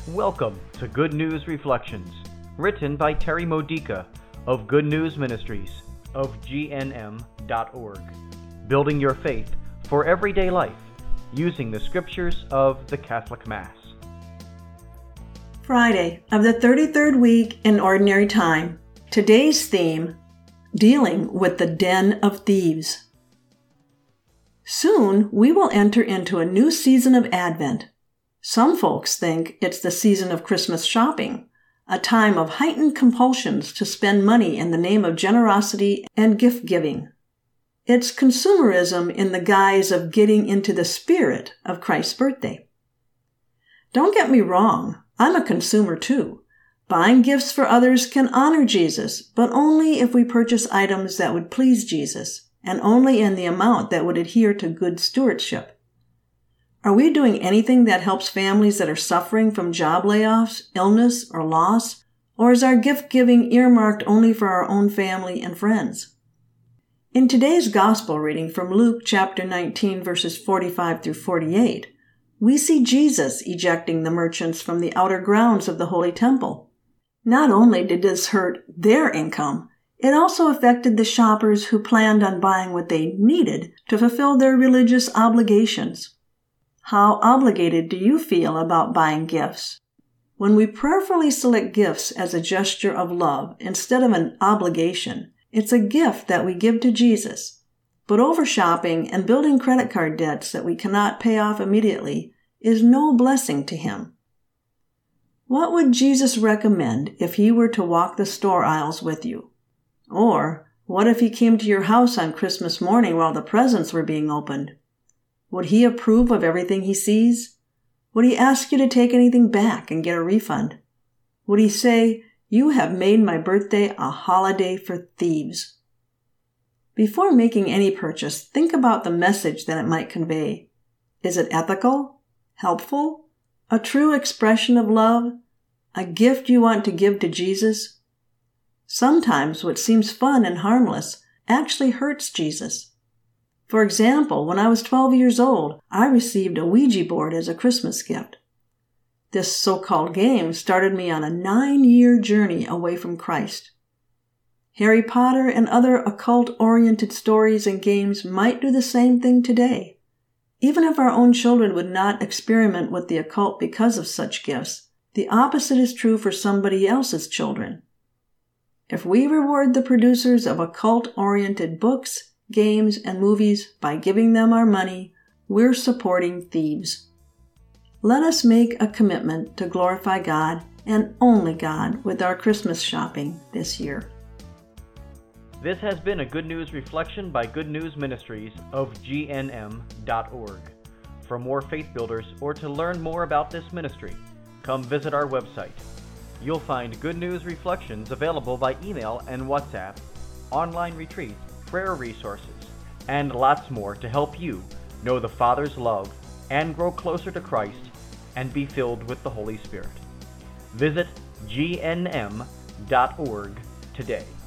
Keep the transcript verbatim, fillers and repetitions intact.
Welcome to Good News Reflections, written by Terry Modica of Good News Ministries of G N M dot org, building your faith for everyday life using the scriptures of the Catholic Mass. Friday of the thirty-third week in Ordinary Time. Today's theme, Dealing with the Den of Thieves. Soon we will enter into a new season of Advent. Some folks think it's the season of Christmas shopping, a time of heightened compulsions to spend money in the name of generosity and gift-giving. It's consumerism in the guise of getting into the spirit of Christ's birthday. Don't get me wrong, I'm a consumer too. Buying gifts for others can honor Jesus, but only if we purchase items that would please Jesus, and only in the amount that would adhere to good stewardship. Are we doing anything that helps families that are suffering from job layoffs, illness, or loss? Or is our gift-giving earmarked only for our own family and friends? In today's Gospel reading from Luke chapter nineteen, verses forty-five through forty-eight, we see Jesus ejecting the merchants from the outer grounds of the Holy Temple. Not only did this hurt their income, it also affected the shoppers who planned on buying what they needed to fulfill their religious obligations. How obligated do you feel about buying gifts? When we prayerfully select gifts as a gesture of love instead of an obligation, it's a gift that we give to Jesus. But over-shopping and building credit card debts that we cannot pay off immediately is no blessing to Him. What would Jesus recommend if He were to walk the store aisles with you? Or what if He came to your house on Christmas morning while the presents were being opened? Would He approve of everything He sees? Would He ask you to take anything back and get a refund? Would He say, "You have made my birthday a holiday for thieves"? Before making any purchase, think about the message that it might convey. Is it ethical? Helpful? A true expression of love? A gift you want to give to Jesus? Sometimes what seems fun and harmless actually hurts Jesus. For example, when I was twelve years old, I received a Ouija board as a Christmas gift. This so-called game started me on a nine-year journey away from Christ. Harry Potter and other occult-oriented stories and games might do the same thing today. Even if our own children would not experiment with the occult because of such gifts, the opposite is true for somebody else's children. If we reward the producers of occult-oriented books, games, and movies by giving them our money, we're supporting thieves. Let us make a commitment to glorify God and only God with our Christmas shopping this year. This has been a Good News Reflection by Good News Ministries of G N M dot org. For more faith builders or to learn more about this ministry, come visit our website. You'll find Good News Reflections available by email and WhatsApp, online retreats, prayer resources, and lots more to help you know the Father's love and grow closer to Christ and be filled with the Holy Spirit. Visit G N M dot org today.